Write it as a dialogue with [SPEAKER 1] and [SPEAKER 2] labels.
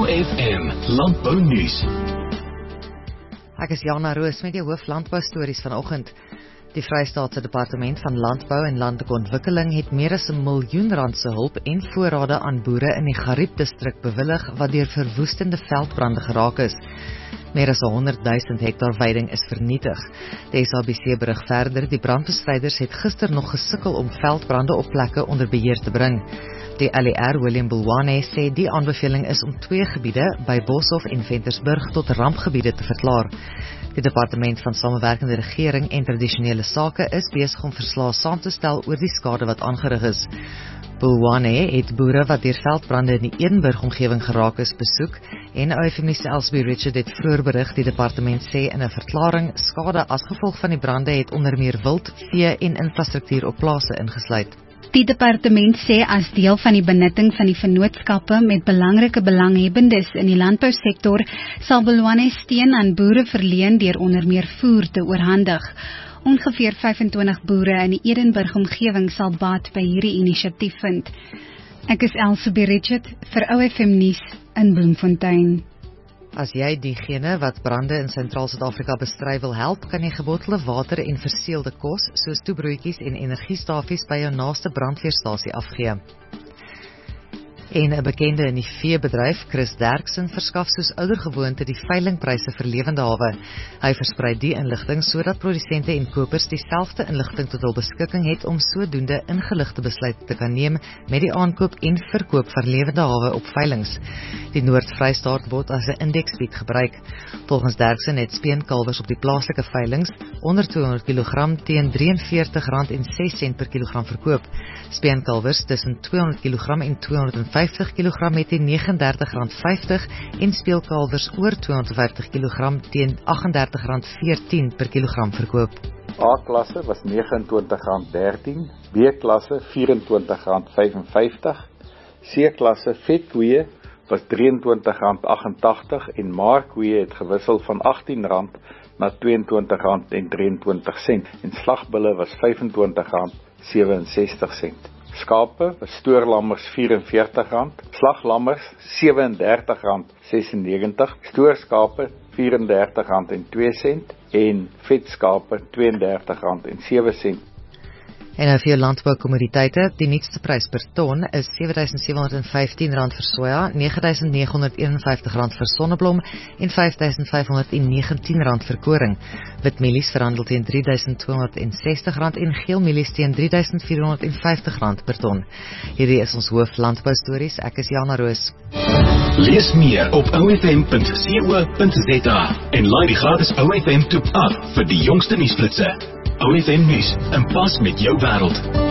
[SPEAKER 1] OFM Landbounuus.
[SPEAKER 2] Ek is Jana Roos met die hooflandboustories vanoggend. Die Vrystaatse Departement van Landbou en Landelike Ontwikkeling het meer as R1 miljoen se hulp en voorrade aan boere in die Gariep-distrik bewillig wat deur verwoestende veldbrande geraak is. Meer as 100.000 hektaar weiding is vernietig. Die SABC berig verder, die brandbestryders het gister nog gesukkel om veldbrande op plekke onder beheer te bring. Die LER William Bulwane sê die aanbeveling is om 2 gebiede by Boshoff en Ventersburg tot rampgebiede te verklaar. Die Departement van Samewerkende Regering en Tradisionele Sake is besig om verslae saam te stel oor die skade wat aangerig is. Bulwane het boere wat deur veldbrande in die Edenburg-omgewing geraak is besoek en OFM se Elsbie Richard het vroeër berig die departement sê in 'n verklaring skade as gevolg van die brande het onder meer wild, vee en infrastruktuur op plase ingesluit.
[SPEAKER 3] Die departement sê as deel van die benutting van die vennootskappe met belangrike belanghebbendes in die landbousektor sal Bulwane steun aan boere verleen deur onder meer voer te oorhandig. Ongeveer 25 boere in die Edenburg-omgewing sal baat by hierdie inisiatief vind. Ek is Elsbie Richard vir OFM nuus in Bloemfontein.
[SPEAKER 2] As jy diegene wat brande in Sentraal-Suid-Afrika bestry wil help, kan jy gebotelde water en verseelde kos, soos toebroodjies en energiestafies by jou naaste brandweerstasie afgee. En 'n bekende in die veebedryf, Chris Derksen, verskaf soos oudergewoonte die veilingpryse vir lewende hawe. Hy versprei die inligting sodat produsente en kopers dieselfde inligting tot hul beskikking het om sodoende ingeligte besluite te kan neem met die aankoop en verkoop van lewende hawe op veilings. Die Noord-Vrystaat word as 'n indeksbied gebruik. Volgens Derksen het speenkalwers op die plaaslike veilings onder 200 kg teen R43.06 per kilogram verkoop. Speenkalwers tussen 200 kg en 250 kg met teen R39.50 en speelkalwers oor 250 kg teen R38.14 per kilogram verkoop.
[SPEAKER 4] A-klasse was R29.13, B-klasse R24.55, C-klasse vetkoeie was R23.88 en maarkoeie het gewissel van R18 na R22.23 en slagbulle was R25.67. Skape was stoorlammers R44, slaglammers R37.96, stoorskape R34.02 en vetskape R32.07.
[SPEAKER 2] En nou vir jou landboukommoditeite, die nuutste prys per ton is R7.715 vir soja, R9.951 vir sonneblom en R5.519 vir koring. Witmielies verhandel teen R3.260 en geelmielies teen R3.450 per ton. Hierdie is ons hooflandboustories. Ek is Jana Roos.
[SPEAKER 1] Lees meer op ofm.co.za en laai die gratis OFM toep af vir die jongste nuusflitsse. OFM nuus, in pas met jou wêreld.